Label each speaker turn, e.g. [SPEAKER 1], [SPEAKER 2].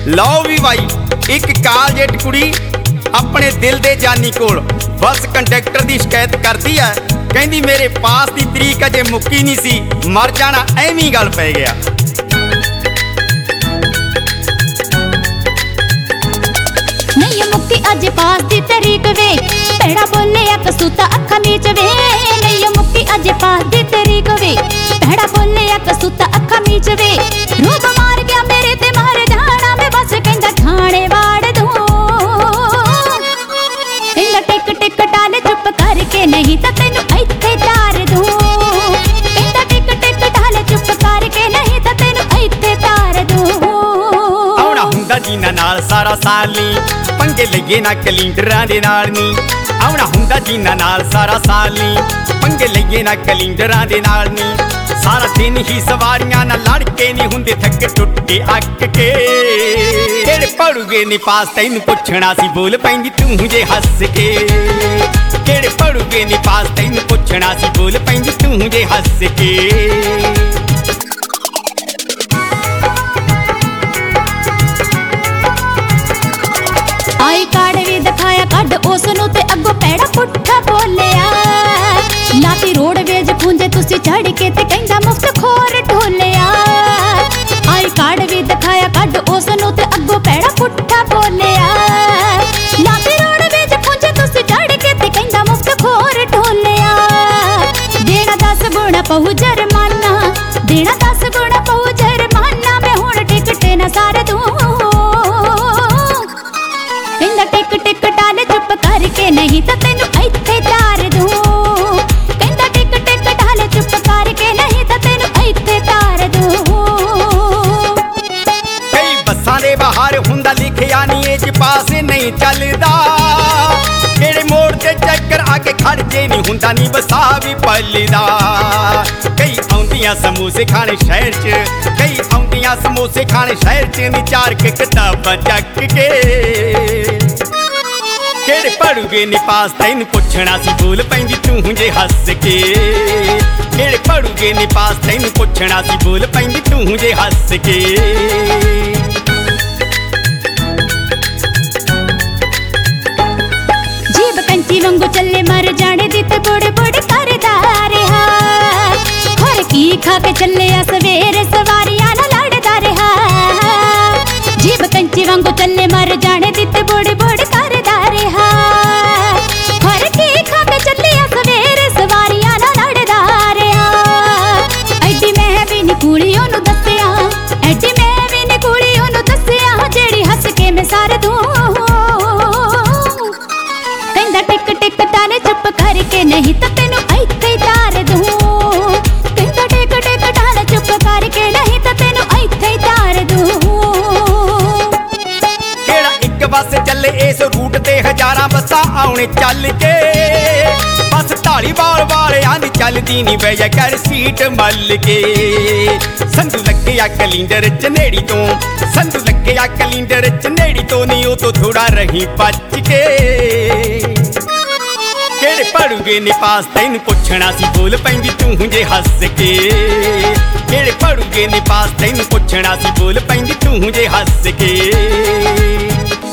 [SPEAKER 1] लो भी भाई एक कालजेट कुड़ी अपने दिल दे जानी कोल बस कंडक्टर दी शिकायत करती है, कहंदी मेरे पास दी तरीक अजे मुक्की नहीं सी, मर जाना एवें गल पै गया।
[SPEAKER 2] नहीं मुक्की अज पास दी तरीक वे, पैड़ा बोले कसूता अखा मीच वे। नहीं मुक्की अज पास दी तरीक वे, पैड़ा बोले कसूता अखा मीच वे। रूप मार गया मेरे ते मार जाना मैं बस कहंदा ठाणे वाड़ दूं। कहंदा टिक टिक टाल चुप करके नहीं तां तैनू इत्थे तार दूं। कहंदा टिक टिक टाल चुप करके नहीं तां तैनू इत्थे तार दूं।
[SPEAKER 1] आउणा हुंदा जीना नाल सारा साल नी, पंगे लईए ना कलिंडरां दे नाल नी। आउणा हुंदा जीना नाल सारा साल नी, पंगे लईए ना कलिंडरां दे नाल नी। सारा दिन ही सवारियां ना लड़के नहीं हुंदे थक टुट के अक के। केड़े पढ़ूगे नी पास तैनू पुछना सी, बोल पैंदी तू जे हस के। केड़े पढ़ूगे नी पास तैनू पुछना सी, बोल पैंदी तू जे हस के।
[SPEAKER 2] आई कार्ड भी दिखाया कड उसनू ते अगो पैड़ा पुट्ठा बोलिया। लाती रोडवेज पूंजे तुसी चढ़ के ते कहंदा मुफ्त खोर ढोलिया। आई कार्ड भी दिखाया कड उसनू ते अगो पैड़ा पुट्ठा बोलिया। लाती रोडवेज पूंजे तुसी चढ़ के ते कहंदा मुफ्त खोर ढोलिया। देना 10 गुणा पहू जरमाना, देना 10 गुणा पहू जरमाना। मैं हुण टिकट ना सार दूं। कहंदा टिक टिक टाल चुप करके नहीं तां तैनू इत्थे तार दूं। कहंदा टिक टिक टाल चुप करके नहीं तां तैनू इत्थे तार दूं।
[SPEAKER 1] कई बसां दे बाहर हुंदा लिखिया नी एज पास नहीं चलदा। केड़े मोड़ ते चक्कर आके खड़ जे नहीं हुंदा नी बसा भी पलदा। कई आउंदियां समोसे खाने शहर च, कई आउंदियां समोसे खाने शहर च नी चार के किताबां चक के। केड़े पढ़ूगे नी पास तैनू पुछना सी, बोल पैंदी तू जे हस के। केड़े पढ़ूगे नी पास तैनू पुछना सी, बोल पैंदी तू जे हस के।
[SPEAKER 2] जीब कंची वांगू चले मर जाने दी ते बुड़ बुड़ करदा रहा। खोर की खा के चले आ सवेरे सवारियां ना लड़दा रहा। जीब कंची वांगू चले मर जाने दी ते बुड़ बुड़ करदा रहा। खोर की खा के चले आ सवेरे सवारियां ना लड़दा रहा। एडी मैं भी नी कुड़ी ओनू दस्सिया, एडी मैं भी नी कुड़ी ओनू दस्सिया। जेड़ी हस के मैं सार दूं। कहंदा टिक टिक टाल चुप करके नहीं तां तैनू इत्थे तार दूं। कहंदा टिक टिक टाल चुप करके नहीं तां तैनू इत्थे तार दूं।
[SPEAKER 1] केड़ा एक बस चले इस रूट ते हजारां बसां आउणे चल के। बस ढालीवाल वालियां दी चलदी नी बह कर सीट मल के। संधू लग्गिया कलिंडर चनेड़ी तो, संधू लग्गिया कलिंडर चनेड़ी तो नी ओ तो थोड़ा रही बच के। केड़े पढ़ूगे नी पास तैनू पुछना सी, बोल पैंदी तू जे हस के। केड़े पढ़ूगे नी पास तैनू पुछना सी, बोल पैंदी तू जे हस के।